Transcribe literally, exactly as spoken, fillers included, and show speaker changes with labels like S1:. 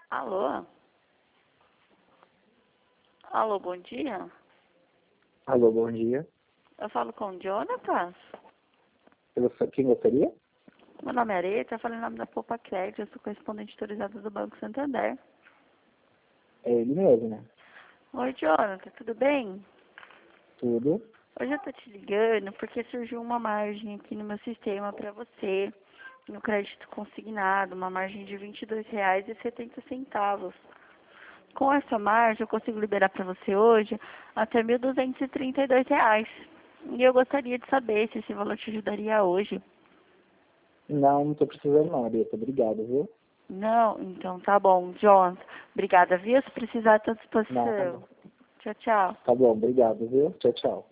S1: Alô? Alô, bom dia.
S2: Alô, bom dia.
S1: Eu falo com o Jonathan.
S2: Eu sou- Quem gostaria?
S1: Meu nome é Areta, eu falo em nome da Poupa Crédito, eu sou correspondente autorizada do Banco Santander.
S2: É ele mesmo, né?
S1: Oi, Jonathan, tudo bem?
S2: Tudo.
S1: Hoje eu tô te ligando porque surgiu uma margem aqui no meu sistema para você, no crédito consignado, uma margem de vinte e dois reais e setenta centavos. Com essa margem, eu consigo liberar para você hoje até mil duzentos e trinta e dois reais. E eu gostaria de saber se esse valor te ajudaria hoje.
S2: Não, não tô precisando não, Areta. Obrigado, viu?
S1: Não? Então tá bom, John. Obrigada, viu? Se precisar, estou à
S2: Nada.
S1: disposição. Tchau, tchau.
S2: Tá bom, obrigado, viu? Tchau, tchau.